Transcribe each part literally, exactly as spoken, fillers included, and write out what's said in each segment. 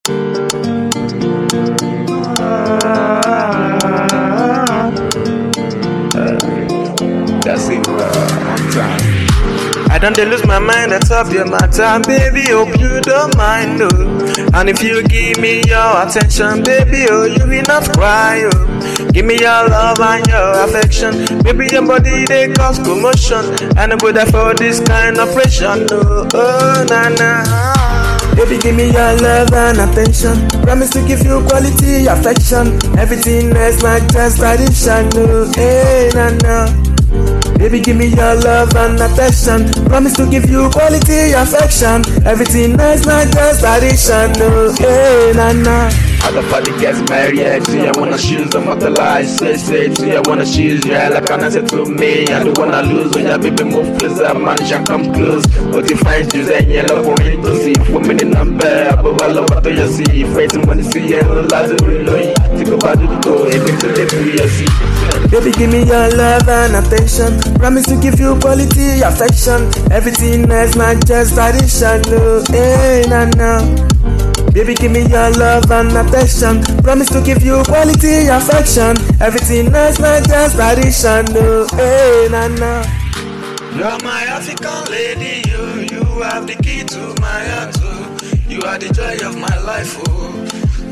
That's it, uh, on time. I don't dey lose my mind, that's up your matter, baby, hope you don't mind, oh. And if you give me your attention, baby, oh, you will not cry, oh. Give me your love and your affection, baby, your body, they cause commotion. I no go there for this kind of pressure, no, oh, na, na. Baby, give me your love and attention, promise to give you quality affection. Everything else like just tradition, no, hey, na, na. Baby, give me your love and affection, promise to give you quality affection. Everything nice, not just tradition, no, hey, na, na. I love how the guys marry, yeah. See, I wanna choose them, what the lies say, say. See, I wanna choose you, yeah. Like an answer to me. I don't wanna lose when your baby move closer, man, shall come close. But if I choose and you love for me to see, for me the number, above all of what you see. Fighting when you see, and lies are real. Think about it, go, even to the free, you see. Baby, give me your love and attention, promise to give you quality affection. Everything nice, not just tradition, no, hey, na, na. Baby, give me your love and affection, promise to give you quality affection. Everything nice, not just tradition, no, hey, na, na. You're my African lady, you, you have the key to my heart, oh. You are the joy of my life, oh.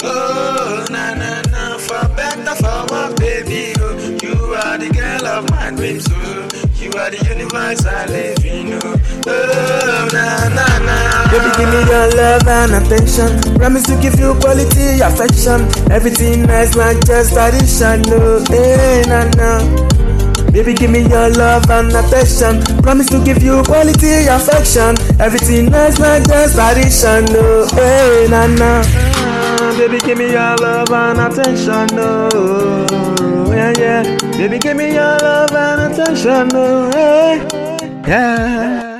Oh, na, na, na, for better, for worse, baby, oh. You are the girl of my dreams, oh. You are the universe I live in, oh. Oh, na, na, na. Baby, give me your love and attention, promise to give you quality affection. Everything nice, not just tradition, no, hey, na, na. Baby, give me your love and affection, promise to give you quality affection. Everything nice, not just tradition, no, hey, na, na. Uh, baby, give me your love and attention, no, yeah, yeah. Baby, give me your love and attention, no, hey, yeah.